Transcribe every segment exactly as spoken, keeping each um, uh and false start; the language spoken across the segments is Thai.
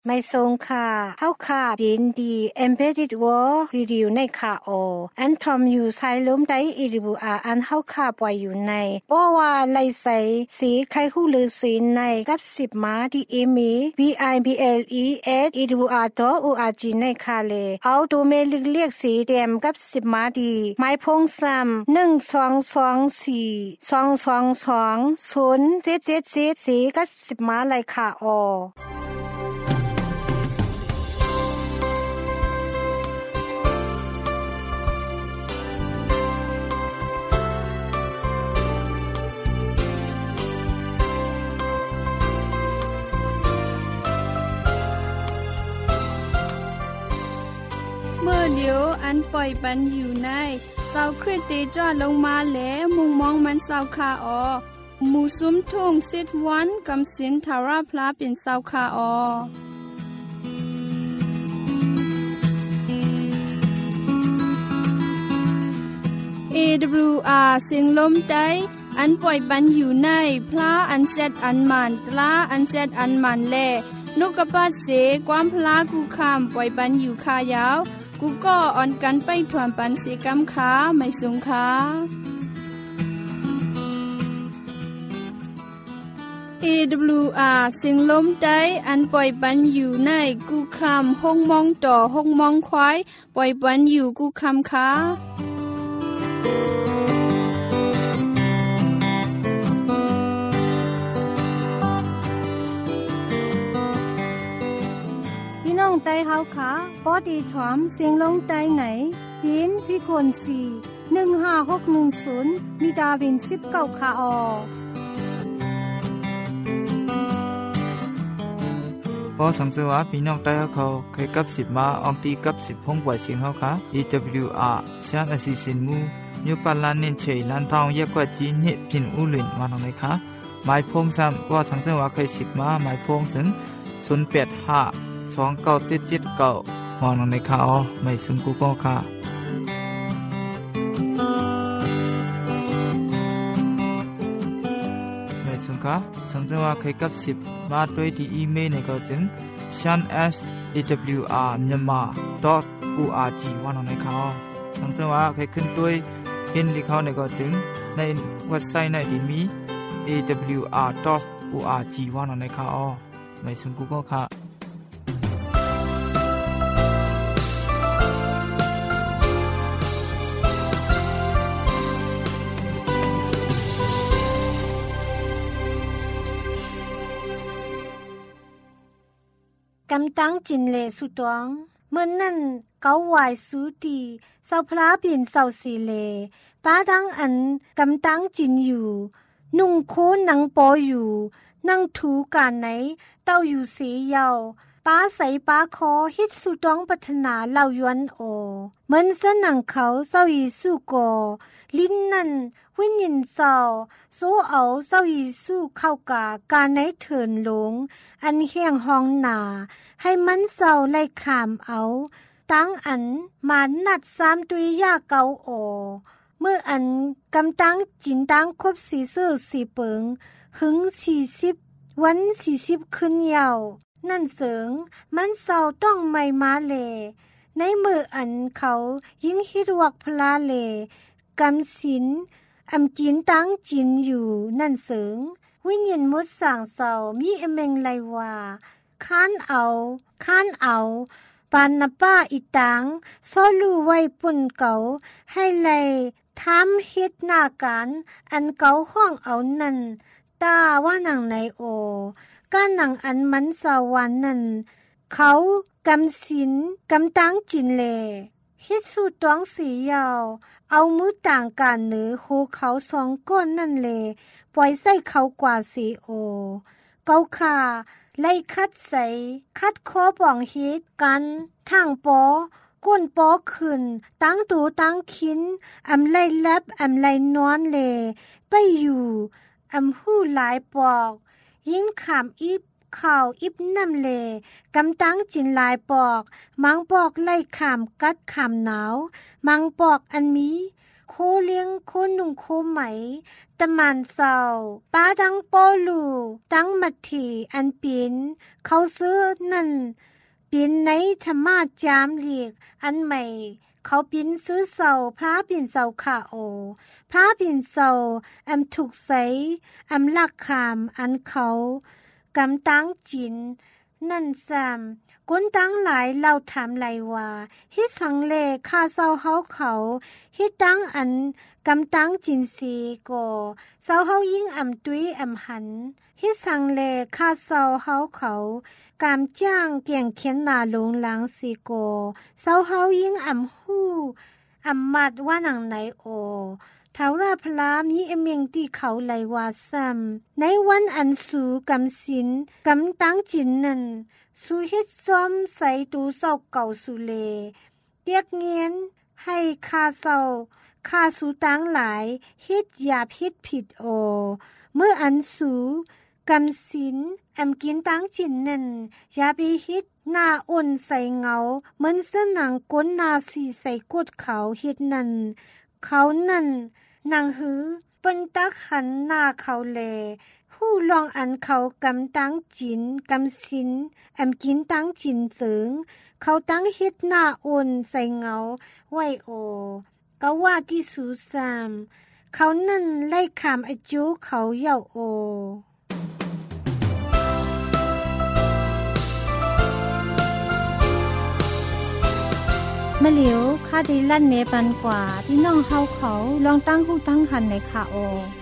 ไม่ทรงค่ะเฮาค่ะยินดี Embedded World Review ในค่ะโออันทอมอยู่ไซลมได้อีริบูอาอันเฮาค่ะปล่อยอยู่ในบ่ว่าไลใสสีไข่ฮู้ลือสีในกับสิบมาที่อีมี บี ไอ บี แอล อี เอส อี ดับเบิลยู อาร์ ดอท โอ อาร์ จี ในค่ะเลเอาดูเมลิกเรียกสีแดงกับสิบมาดีไม้พงซ้ำหนึ่ง สอง สอง สี่ สอง สอง สอง ศูนย์ เจ็ด เจ็ด เจ็ดสีกับสิบมาเลยค่ะออเมื่อเดียวอันปล่อยปันอยู่ในเศร้าคริสติจอดลงมาแล้วมุงมองมันเศร้าคาออหมู่ซุ้มทุ่งสิทวันกำสินทาราพลาเป็นเศร้าคาออ เอ ดับเบิลยู อาร์ เสียงลมใจอันปล่อยปันอยู่ในพระอันเซดอันมันตลาอันเซดอันมันแลนกกระปาดเสความพลากูคำปล่อยปันอยู่คายาวกูก็อ่อนกันไปถวนปันเสกำขาไม่สูงขาเอ ดับเบิลยู อาร์ เสียงลมใจอันปล่อยปันอยู่ในกูคำห้องมองต่อห้องมองควายปล่อยปันอยู่กูคำขาน้องไตเฮาค่ะปอดีถอมเสียงลงไตไหนยินพี่คนสี่ หนึ่ง ห้า หก หนึ่ง ศูนย์มีดาวินสิบเก้าค่ะออพอสังเกตว่าพี่น้องไตเฮาเขาเคยกับสิบมาอองตีกับสิบห้องปล่อยเสียงเฮาค่ะ อี ดับเบิลยู อาร์ ชานอสิสินมูยูปาลานเนนเชยลันทองเยกว่าจีนิพินอุลินมาตรงไหนคะหมายพงซ้ำว่าสังเกตว่าเคยสิบมาหมายพงถึงศูนย์ แปด ห้าสอง เก้า เจ็ด เจ็ด เก้ามองลงในข่าวไม่ซึงกูก็ค่ะไม่ซึงค่ะสังเกตว่าเคยกับสิบมาด้วยที่อีเมลในก็จึง shan s a w r myanmar dot org ว่าลงในข่าวสังเกตว่าเคยขึ้นด้วยเห็นที่เขาในก็จึงในเว็บไซต์ในที่มี เอ ดับเบิลยู อาร์ ดอท โอ อาร์ จี ว่าลงในข่าวไม่ซึงกูก็ค่ะกำตังจินเลสุตวงเมื่อนั่นเกาไหวสูตีเศร้าพระเปลี่ยนเศร้าสีเลป้าดังอันกำตังจินอยู่นุ่งโคนังปออยู่นั่งถูการไหนเต้าอยู่สีเยาป้าใส่ป้าคอฮิตสุตวงปัฒนาเล่ายวนโอเหมือนเสนังเขาเศร้าอีสู้กอลิ้นนั่นวิญญาณเศร้าโซเอาเศร้าอีสู้เข้ากาการไหนเถินหลงอันเฮียงห้องหนาให้มันเศร้าไล่ขามเอาตั้งอันมานัดสามตุยยาเกาโอเมื่ออันกำตังจินตังครบสี่เสื้อสี่เปิงหึงสี่สิบวันสี่สิบขึ้นยาวนั่นเสิงมันเศร้าต้องไม่มาเลในมืออันเขายิ่งฮิดวักพลาเลกำสินอำจินตังจินอยู่นั่นเสิงวิญญาณมุดสั่งเศร้ามีเอเมงไลว่าค้านเอาค้านเอาปานนป้าอีตังซอลูไว้ปุ่นเก่าให้ไลทำเฮ็ดหน้าการอันเก่าห้องเอานั่นตาว่าหนังในโอก้านหนังอันมันสวรรค์นั่นเขากำสินกำตังจินเลเฮ็ดสู่ตองสียาวเอามือต่างกันเหนือหูเขาสองก้นนั่นเลปล่อยใส่เขากว่าสีโอเกาขาไล่คัดใส่คัดคอป่องฮิตกันทางปอก้นปอขึ้นตั้งตูตั้งคินอำไล่แลบอำไล่นอนเลไปอยู่อำหู้หลายปอกยิ่งขามอิบข่าวอิบน้ำเลกำตั้งจินลายปอกมังปอกไล่ขามกัดขามหนาวมังปอกอันมีโคเลี้ยงโคนุ่งโคไหมตะมันเศร้าป้าดังปอลูตั้งมัดถีอันปีนเขาซื้อนั่นปีนในธรรมาจามเลียกอันใหม่เขาปีนซื้อเศร้าพระปีนเศร้าขาโอพระปีนเศร้าอำถูกใสอำลักขามอันเขากำตั้งจินนั่นซ้ำก้นตั้งหลายเล่าถามไหลว่าฮิสังเลข้าเศร้าเฮาเขาฮิตั้งอันกำตั้งจินสีก่อเศร้าเฮายิ่งอ่ำตุ้ยอ่ำหันฮิสังเลข้าเศร้าเฮาเขากามจ้างเกี่ยงเขียนหนาลงหลังสีก่อเศร้าเฮายิ่งอ่ำหู้อ่ำมัดว่าหนังไหนโอท้าวราพลามีเอเมียงที่เขาไหลวาซ้ำในวันอันสูกำสินกำตั้งจินนั้นสูเฮ็ดซ้อมใส่ตูเศร้าเก่าสุเลเตียกเงียนให้คาเศร้าคาสูตั้งหลายเฮ็ดหยาบเฮ็ดผิดโอเมื่ออันสูกำสินแอมกินตั้งจินนั้นอย่าไปเฮ็ดหน้าอ่อนใส่เงาเหมือนเสื้อหนังก้นนาสีใส่กดเขาเฮ็ดนั้นเขานั่นนางหือเปิ้นตักหันหน้าเขาแลผู้ลองอันเขากำตั้งจินกำสินแอมกินตั้งจินเสิงเขาตั้งเฮ็ดหน้าอ่อนใส่เงาไว้โอก็ว่าที่สูซามเขานั่นไล่ขามอาจูเขาเย่าโอมะเหลียวข้าดีลั่นเนปันกว่าพี่น้องเฮาเขาลองตั้งหูตั้งหันในขาโอ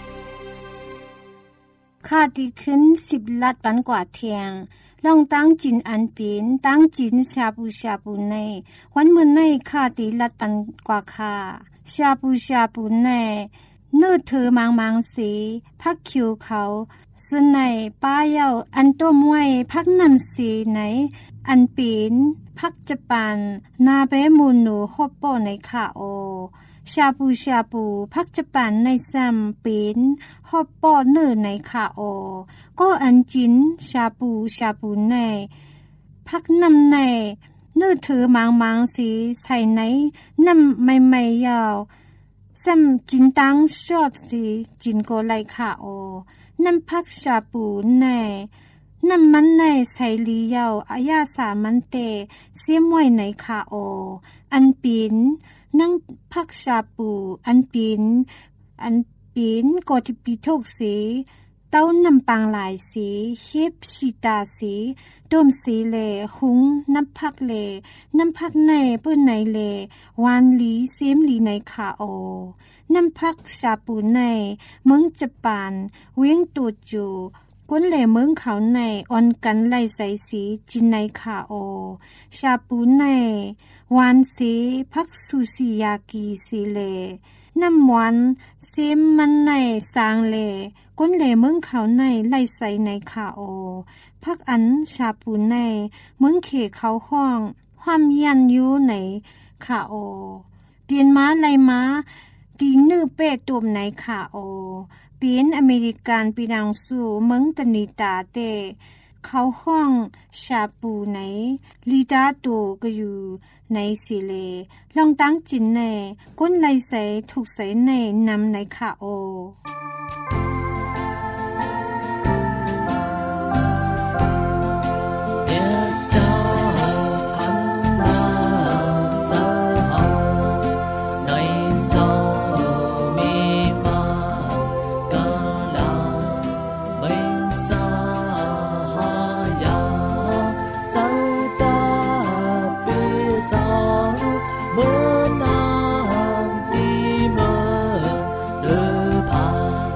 ข้าดีขึ้นสิบลัดปันกว่าเทียงลองตั้งจินอันปีนตั้งจินชาบูชาบูในวันมื้อในข้าดีลัดปันกว่าค่าชาบูชาบูในเนื้อเธอมังมังสีพักคิวเขาซึ่งในป้าเย้าอันต้มไว้พักน้ำสีไหนอันปีนพักจะปันนาเบมูนูฮอบโปในขาโอชาบูชาบูพักจะปันในซัมปีนฮอบโปเนื้อในขาโอก็อันจินชาบูชาบูในพักน้ำในเนื้อเธอมังมังสีใส่ในน้ำไม่ไม่ยาวซัมจินตังชอดสีจินโกไลขาโอน้ำพักชาบูในน้ำมันในใส่ลีเยาอายาสามันเตเสียมไว้ในขาโออันปีนนั่งพักชาปูอันปีนอันปีนกอทิปีทกสีเต้าน้ำปังหลายสีเฮ็บชิตาสีดมสีเลหุงน้ำพักเลน้ำพักในเปิ้นในเลวานลีเสียมลีในขาโอน้ำพักชาปูในเมืองญี่ปุ่นเวียงตูจูก้นเหล่เมืองเขาในอ่อนกันไล่ใส่สีจินในขาโอชาปูในวานสีพักซูซิยากิสีเลน้ำหวานเซมมันในสางเลก้นเหล่เมืองเขาในไล่ใส่ในขาโอพักอันชาปูในเมืองเขเขาห้องความยันอยู่ในขาโอเปลี่ยนม้าไล่ม้าดีนื้อเป้ตุ่มในขาโอเป็นอเมริกันปีนังสู่เมืองตนิตาเตเขาห้องชาปูไหนลีดาโตก็อยู่ในสิเลลองตั้งจินในก้นไหลใสถูกใสในนำในขาโอ Hãy subscribe cho kênh Ghiền Mì Gõ Để không bỏ lỡ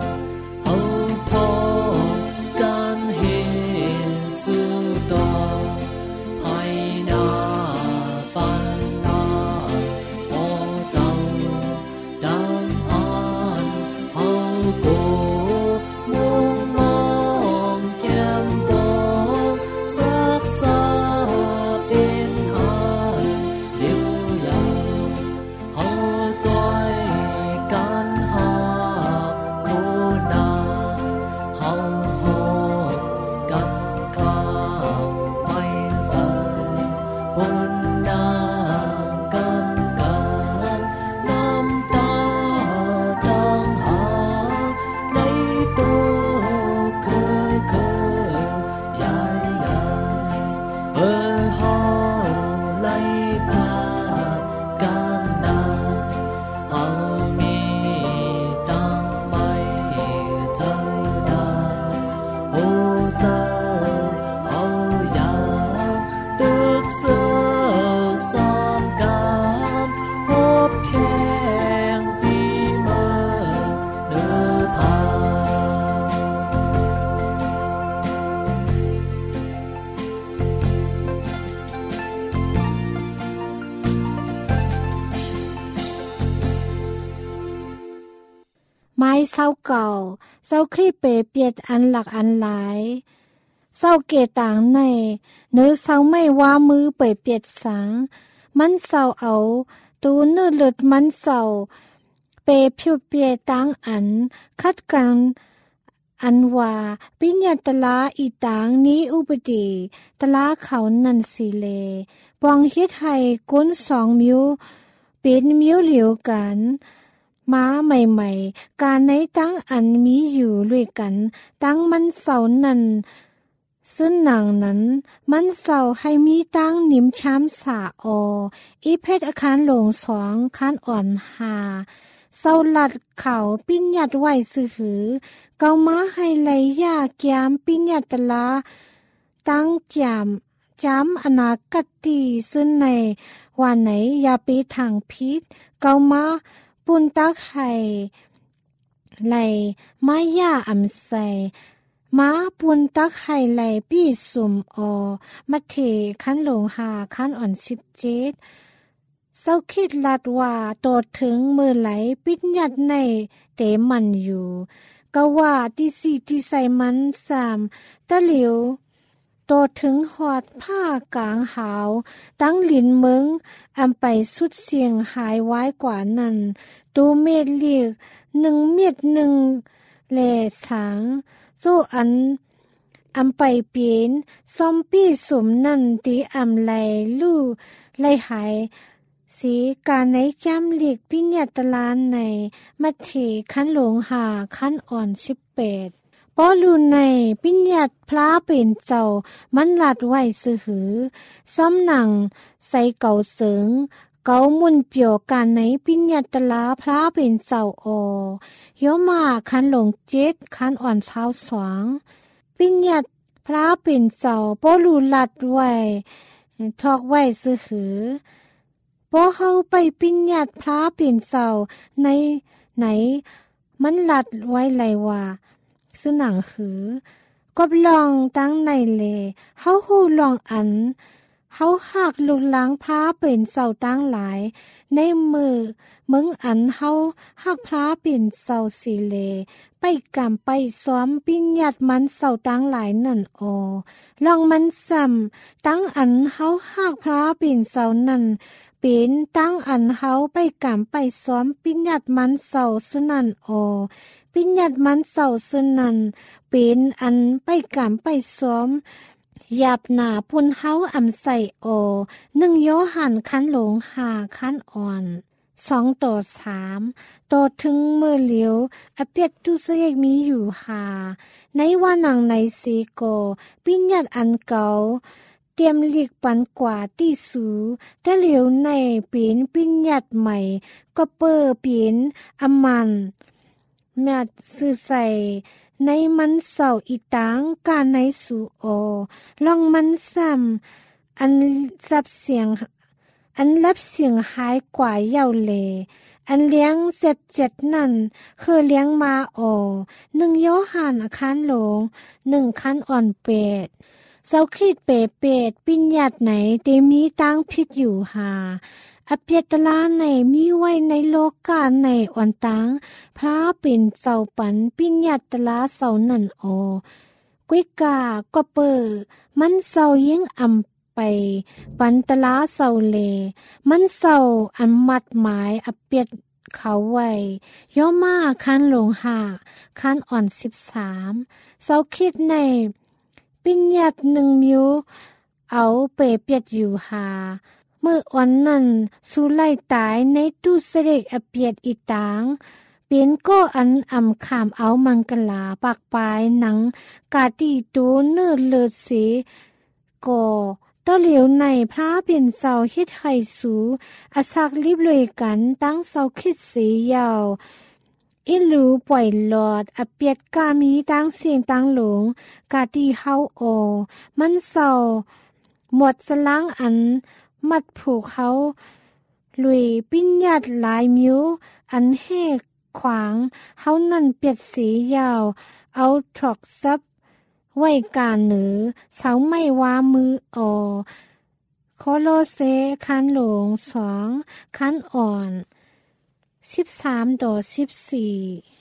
เศร้าเก่าเศร้าครีเปเปียดอันหลักอันหลายเศร้าเกต่างในเนื้อเศร้าไม่ว่ามือเปิดเปียดสังมันเศร้าเอาตูเนื้อเลือดมันเศร้าเปผิวเปียต่างอันคัดกันอันว่าปิญญาตลาอีต่างนี้อุปดีตลาเขานันสีเลปองเฮ็ดให้ก้นสองมิวเป็นมิวเหลียวกันม้าใหม่ๆการในตั้งอันมีอยู่ด้วยกันตั้งมันเสานั้นซึ่งหนังนั้นมันเสาให้มีตั้งนิมช้ำสาอออีเพชรอาคารหลงสองคานอ่อนหาเสาหลัดเขาปิ้นยัดไว้ซื้อหือเกามาให้ไหลยาแกมปิ้นยัดตะลาตั้งแกมจำอนาคตีซึ่งในวันไหนอย่าไปทางพิษเกามาปุนตักไห้ไหลมายาอำใสมาปุนตักไห้ไหลปี้สุ่มออมาเทคันหลงหาคันอ่อนสิบเจ็ดเศร้าคิดลัดว่าโตถึงมือไหลปิดยัดในเตมันอยู่ก็ว่าตีสี่ตีใส่มันสามตะเหลียวโตถึงหอดผ้ากลางหาวตั้งหลินเมืองอำไปสุดเสียงหายไว้กว่านั้นตูเม็ดเลียกหนึ่งเม็ดหนึ่งแหล่สางโซอันอำไปเปลี่ยนซอมปี้สมนั่นตีอำไหลลู่ไหลหายสีการในแก้มเลียกปิญญาตลานในมัทธิคันหลงหาคันอ่อนสิบแปดปอลูในปิญญาตพระเป็นเจ้ามันหลัดไว้ซื้อหือซ้ำหนังใส่เก่าเสริงเก่ามุนเปียวการในปิญญาตลาพระเป็นเจ้าออยมาคันหลงเจ็ดคันอ่อนเช้าสองปิญญาตพระเป็นเจ้าปอลูหลัดไว้ทอกไว้ซื้อหือพอเฮาไปปิญญาตพระเป็นเจ้าในไหนมันหลัดไว้ไหลว่าสนังคือกบลองตั้งในเลเฮาฮู้ลองอันเฮาหักลุกล้างพระเป็นเจ้าตั้งหลายในมือมึงอันเฮาหักพระเป็นเจ้าสีเลไปกำไปซ้อมปิญญาตมันเจ้าตั้งหลายนั่นออลองมันซ้ำตั้งอันเฮาหักพระเป็นเจ้านั่นเป็นตั้งอันเฮาไปกำไปซ้อมปิญญาตมันเจ้าสนั่นออปิญญาตมันเจ้าสนั่นเป็นอันไปกำไปซ้อมหยาบหนาปุ่นเฮาอำใส่ออหนึ่งโยหันคันหลงหาคันอ่อนสองต่อสามต่อถึงเมื่อเหลียวอเปียกตุเสยมีอยู่หาในว่านังในสีโกปิญญาตอันเก่าเตรียมเลียกปันกว่าที่สูแต่เหลียวในเป็นปิญญาตใหม่ก็เปิดเป็นอมันแม่สื่อใส่ในมันเศร้าอีตางการในสู่อลองมันซ้ำอันซับเสียงอันรับเสียงหายกว่าเย้าเลอันเลี้ยงเจ็ดเจ็ดนั่นคือเลี้ยงมาอหนึ่งโยหันอาคารหลงหนึ่งคันอ่อนเป็ดเศร้าคิดเปเป็ดปิญญาตไหนเตมีตั้งพิษอยู่หาอเปียตลาในมีไว้ในโลกาในอ่อนตังพระเป็นเจ้าปันปิญญาตลาเสานั่นออกวยกาก็เปิดมันเสายิ่งอำไปปันตลาเสาเลมันเสาอันมัดหมายอเปียตเขาไว้ย่อมาคันหลงหาคันอ่อนสิบสามเสาคิดในปิญญาตหนึ่งมิวเอาเปเปียดอยู่หาเมื่อวันนั้นสุไลตายในตู้เสด็จอเปียดอีตางเป็นก็อันอ่ำขามเอามังกลาปากปลายหนังกาตีตูเนื้อเลือดสีก่อตะเหลียวในพระเป็นเสาเฮ็ดไห้สูอาศักรีบเลยกันตั้งเสาคิดสียาวอิลูปล่อยหลอดอเปียดกามีตั้งเสียงตั้งหลงกาตีเฮาโอมันเสาหมดสล้างอันมัดผูกเขาลุยปิญญาตหลายมิวอันแหกขวางเฮานั่นเปียดสียาวเอาถอกซับไว้การเหนือเสาไม่ว่ามือออโคโลเซคันหลงสองคันอ่อนสิบสามต่อสิบสี่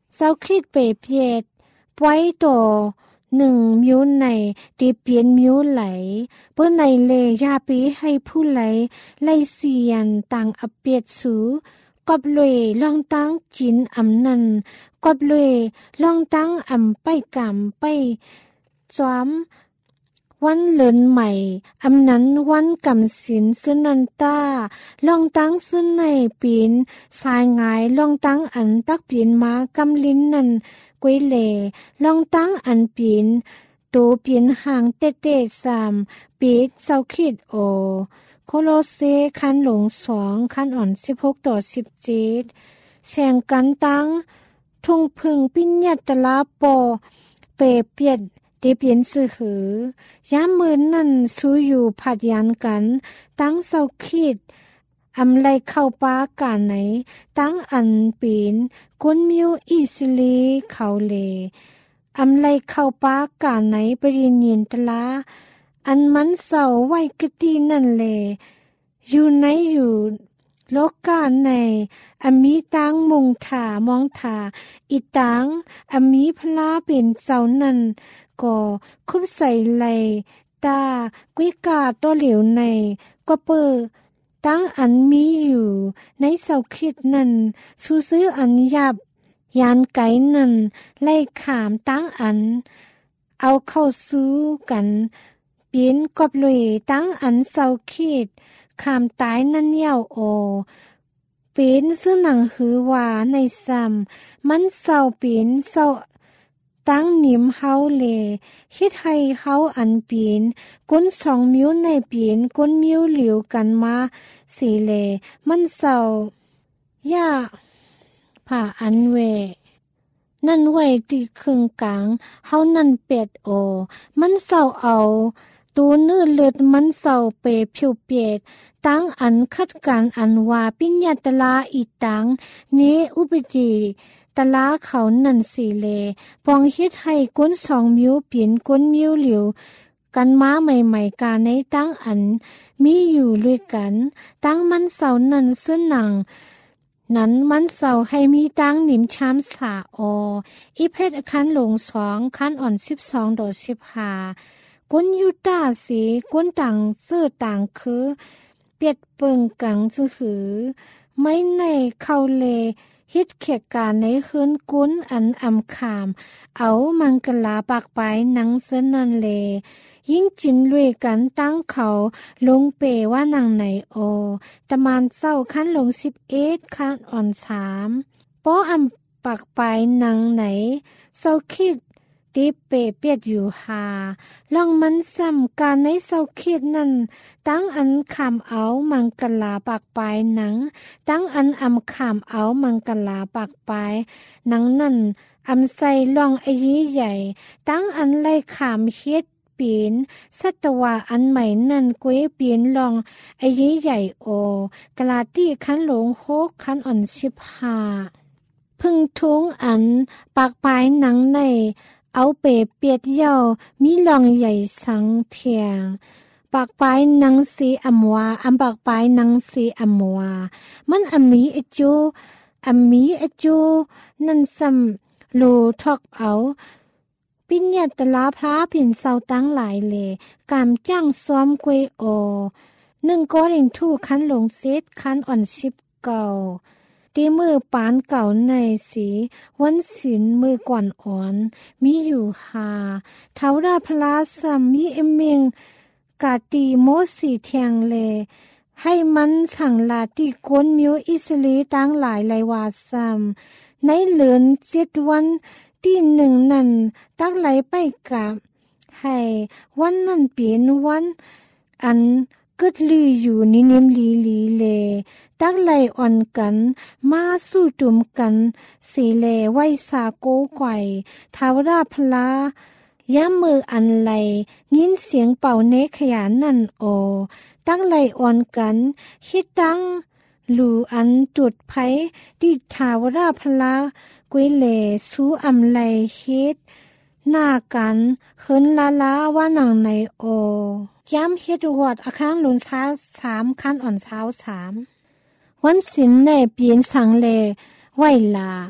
เศร้าคิดเปรเปียดปล่อยต่อหนึ่งมิวในตีเปลี่ยนมิวไหลเปิ้นในเลยาปีให้ผู้ไหลไล่เสียนต่างอเปียดสูกอบเลยลองตั้งจินอำนันกอบเลยลองตั้งอำไปกำไปจอมวันเลินใหม่อำนั้นวันกำสินซึนันตาลองตั้งซึนในปีนสายงายลองตั้งอันตักปีนมากำลิ้นนั่นกวยเลลองตั้งอันปีนโตปีนห่างเตเตสามปีดเศร้าคิดโอโคโลเซคันหลงสองคันอ่อนสิบหกต่อสิบเจ็ดแสงกันตั้งทุ่งพึ่งปิญญาตลาปอเปเปียดเตเปียนสื่อหือยามมือนั่นสู้อยู่ผัดยันกันตั้งเศร้าคิดอำไลเข้าป้ากาไหนตั้งอันปีนกุนมิวอิสลีเขาเลอำไลเข้าป้ากาไหนปริญญาตลาอันมันเศร้าไว้กตีนั่นเลอยู่ไหนอยู่โลกาในอมีตังมุงถามองถาอีตังอมีพลาเป็นเศร้านั่นก็คุบใส่ไหลตากุ้ยกาตัวเหลวในก็เปิดตั้งอันมีอยู่ในเสาคิดนั่นสู้ซื้ออันยับยานไก่นั่นไล่ขามตั้งอันเอาเข้าสู้กันเปลี่ยนกอบลุยตั้งอันเสาคิดขามตายนั่นเย่าโอเป็นซื้อหนังหือว่าในซ้ำมันเสาเปลี่ยนเสาตั้งนิมเฮาเลคิดให้เขาอันเปลี่ยนก้นสองมิ้วในเปลี่ยนก้นมิ้วเหลียวกันมาสีเลมันเศร้าย่าผ่าอันเวนั่นไว้ที่ครึ่งกลางเฮานั่นเป็ดโอมันเศร้าเอาตูนื้อเลือดมันเศร้าเปผิวเปียดตั้งอันคัดการอันว่าปิญญาตลาอีตังเนอุปจีตลาเขานั่นสีเลปองเฮ็ดให้ก้นสองมิ้วเปลี่ยนก้นมิ้วเหลียวกันม้าใหม่ๆกาในตั้งอันมีอยู่ด้วยกันตั้งมันเสานั่นซึ่งหนังนั้นมันเสาให้มีตั้งหนิมชามสาออีเพชรคันหลงสองคันอ่อนสิบสองโดดสิบห้าก้นยูตาสีก้นต่างเสื้อต่างคือเปียดเปิงกังจือหือไม่ในเข้าเลฮิตเขกการในคืนกุ้นอันอำขามเอามังกลาปากไปนังเสนันเลยิ่งจินลุยกันตั้งเขาลงเปว่านางไหนโอตะมานเศร้าขั้นลงสิบเอ็ดขั้นอ่อนสามป้ออำปากไปนางไหนเศร้าคิดตีเปเปียดอยู่หาลองมันซ้ำการในเศร้าคิดนั่นตั้งอันขามเอามังกลาปากไปหนังตั้งอันอำขามเอามังกลาปากไปหนังนั่นอำใส่ลองไอยี่ใหญ่ตั้งอันไล่ขามเฮ็ดเปลี่ยนสัตวาอันใหม่นั่นกวยเปลี่ยนลองไอยี่ใหญ่โอกลาตี้คันหลงโฮกคันอ่อนสิบห้าพึ่งทุงอันปากไปหนังในเอาเปเปียดเย่ามีลองใหญ่สังเทียงปากปลายนังสีอำวาอันปากปลายนังสีอำวามันอมีอจูอมีอจูนั่นซ้ำลูทอกเอาปิญญาตลาพระผินเศร้าตั้งหลายเลกามจ้างซ้อมกวยโอหนึ่งก้อนเองทู่คันหลงเซตคันอ่อนสิบเก่าตีมือปานเก่าในสีวันศิลมือก่อนอ่อนมีอยู่หาเท้าราพลาสัมมีเอเมงกาตีโมสีเทียงเลให้มันสั่งลาตีก้นมิวอิสลีตั้งหลายไลวาซัมในเหลือนเจ็ดวันที่หนึ่งนั่นตักไหลไปกับให้วันนั่นเปลี่ยนวันอันกึดลืออยู่นิเนมลีลีเลตักไหลอ่อนกันมาสู้ตุ่มกันสีเลไว้สาโกไกวทาวราพลาย้ำมืออันไหลยินเสียงเป่าเนขยานนั่นโอตักไหลอ่อนกันคิดตั้งหลูอันจุดไผที่ทาวราพลากวยเลสู้อำไหลเฮ็ดหน้ากันเขินลาลาว่าหนังในโอย้ำเฮ็ดวอดอาคารหลุนเช้าสามคันอ่อนเช้าสามวันศิลในเปลี่ยนสังเลไหวลา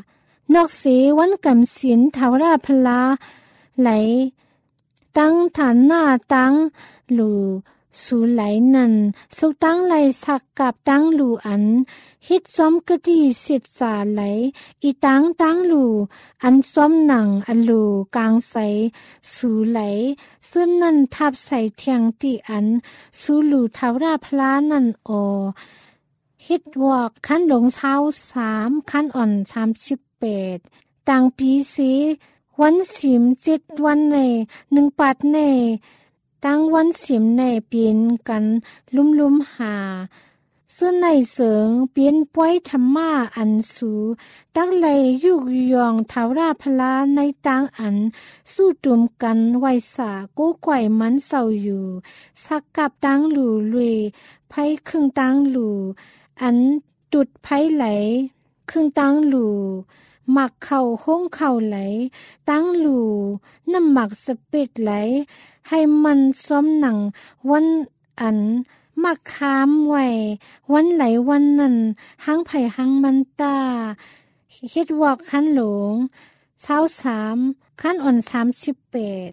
นอกเสวันกำศีลทาวราพลาไหลตั้งฐานหน้าตั้งหลูสูไหลนันสุตั้งไหลสักกับตั้งหลูอันฮิตซ้อมกะดีสิทธาไหลอีตั้งตั้งหลูอันซ้อมหนังอันหลูกลางใสสูไหลซึ่งนั่นทับใส่เทียงตีอันสูหลูทาวราพลานั่นออฮิตวอกขั้นหลงเช้าสามขั้นอ่อนสามสิบแปดต่างปีสีวันสิมเจ็ดวันในหนึ่งปัดในตั้งวันสิมในเปลี่ยนกันลุ่มลุ่มหาซึ่งในเสริงเปลี่ยนป้อยธรรมะอันสูตั้งไหลยุกยองทาวราพลาในต่างอันสู้ตุมกันไวสาโก้ไกวมันเศร้าอยู่สักกับตั้งหลู่ลุยไพ่ครึ่งตั้งหลู่อันตุดไพ่ไหลครึ่งตั้งหลู่หมักเข่าห้องเข่าไหลตั้งหลู่น้ำหมักสเปิดไหลให้มันซ้อมหนังวันอันมักคามไว้วันไหลวันนั้นหังไผ่หังมันตาเฮ็ดวอกคันหลงเช้าสามคันอ่อนสามสิบแปด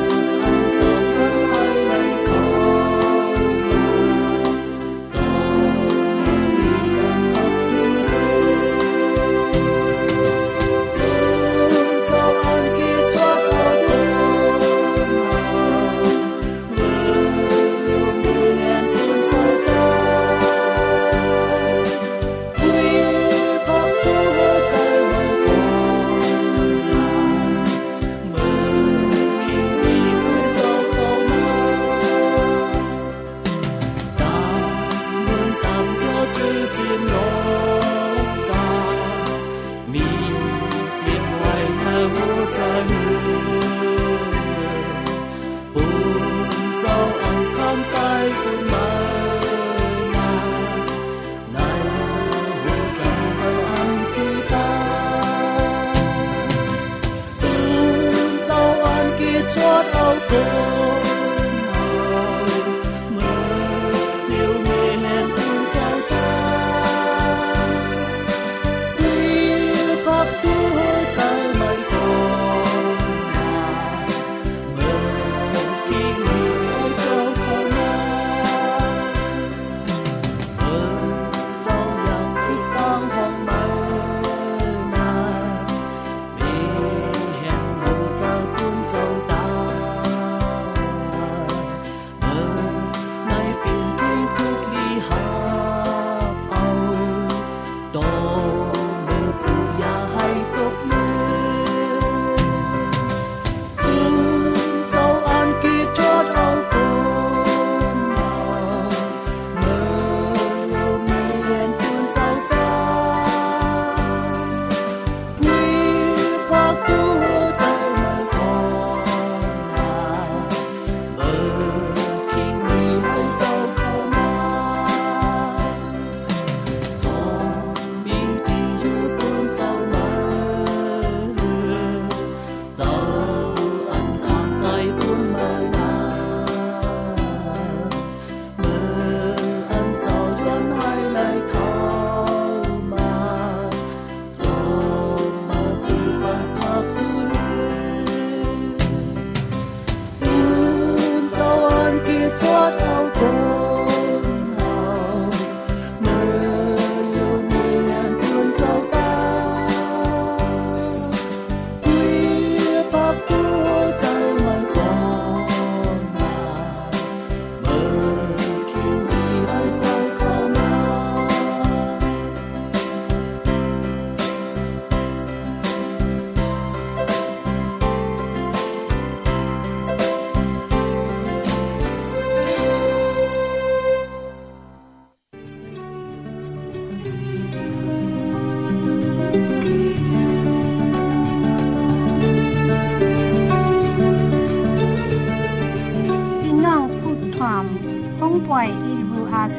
走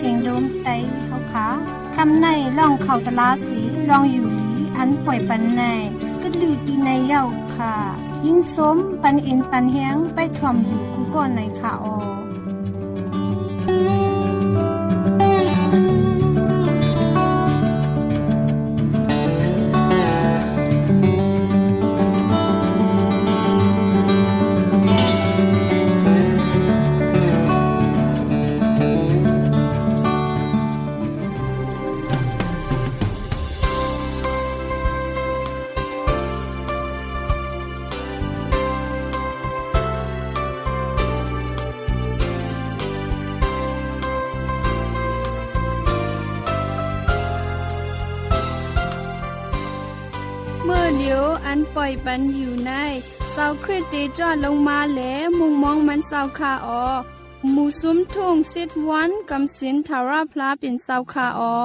สียงลมไต้เฮาค่ะคำในล่องเข้าตลาสีลองอยู่หลีอันป่วยปันในกึดลือตีในเย้าค่ะยิ่งสมปันเอ็นปันแฮงไปถ่วมอยู่กูก่อนในค่ะออเมื่อเดียวอันปล่อยปันอยู่ในเสาคริสเตจอดลงมาแหลมุงมองมันเสาคาออหมู่ซุ้มทุ่งสิทวันกำสินทาราพลาเป็นเสาคาออ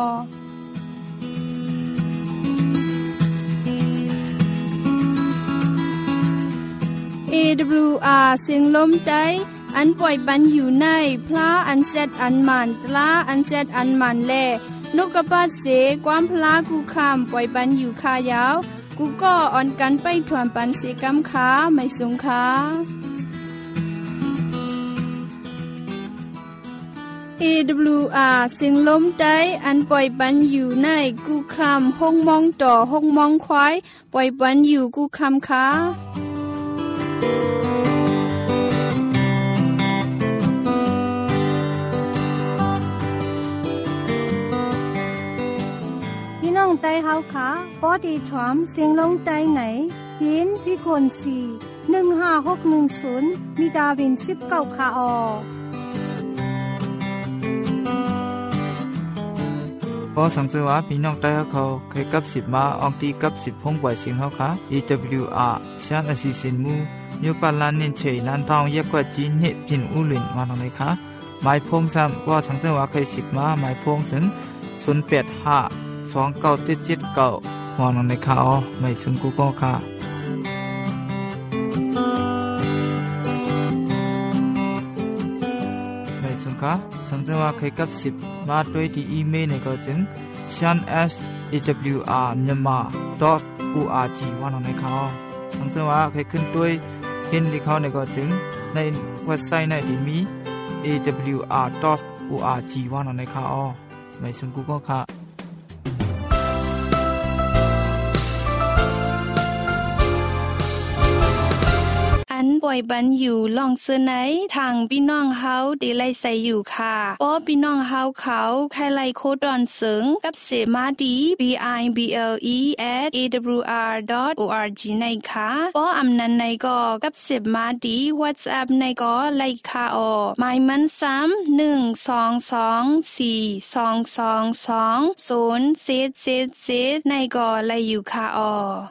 เอ ดับเบิลยู อาร์ เสียงลมไต้อันปล่อยปันอยู่ในพลาอันเซตอันมันปลาอันเซตอันมันแลนกกระปาดเสความพลากูคามปล่อยปันอยู่คายาวกูก็อ่อนกันไปถ่วมปันเสกำขาไม่สงขาเอ ดับเบิลยู อาร์ เสียงลมไต้อันปล่อยปันอยู่ในกูคามห้องมองต่อห้องมองควายปล่อยปันอยู่กูคามขาน้องไต้เฮาค่ะปอดีถวมเสียงลงไต้ไหนยินพี่คนสี่หนึ่งห้าหกหนึ่งศูนย์มีดาวินสิบเก้าคาออพอสังเกตว่าพี่น้องไต้เขาเคยกับสิบมาออกตีกับสิบพงปล่อยเสียงเฮาค่ะ อี ดับเบิลยู อาร์ ชานอสิสินมูยูปาลานนินเฉยลานทองเยกกว่าจีนเนพินอุลินมาทางไหนคะหมายพงซ้ำว่าสังเกตว่าเคยสิบมาหมายพงถึงศูนย์แปดห้าสองเก้าเจ็ดเจ็ดเก้ามองในข่าวไม่ซึ่งกูก็ค่ะไม่ซึ่งค่ะสังเกตว่าเคยกับสิบมาด้วยที่อีเมลในก็จึง shan s e w r myanmar dot org ว่าในข่าวสังเกตว่าเคยขึ้นด้วยเห็นที่เขาในก็จึงในเว็บไซต์ในที่มี เอ ดับเบิลยู อาร์ ดอท โอ อาร์ จี ว่าในข่าวไม่ซึ่งกูก็ค่ะอันป่อยบันอยู่ลองเสื้อไหนทางพี่น้องเฮาดีไลใส่อยู่ค่ะป้อพี่น้องเฮาเขาใครไลโคดอนเสิงกับเสมาดี b i b l e at a w r dot org ในค่ะป้ออำนันในก็กับเสมาดี WhatsApp ในก็ไลค่ะออหมายมันซ้ำหนึ่งสองสองสี่สองสองสองศูนย์เจ็ดเจ็ดเจ็ดในก็ไลอยู่ค่ะออ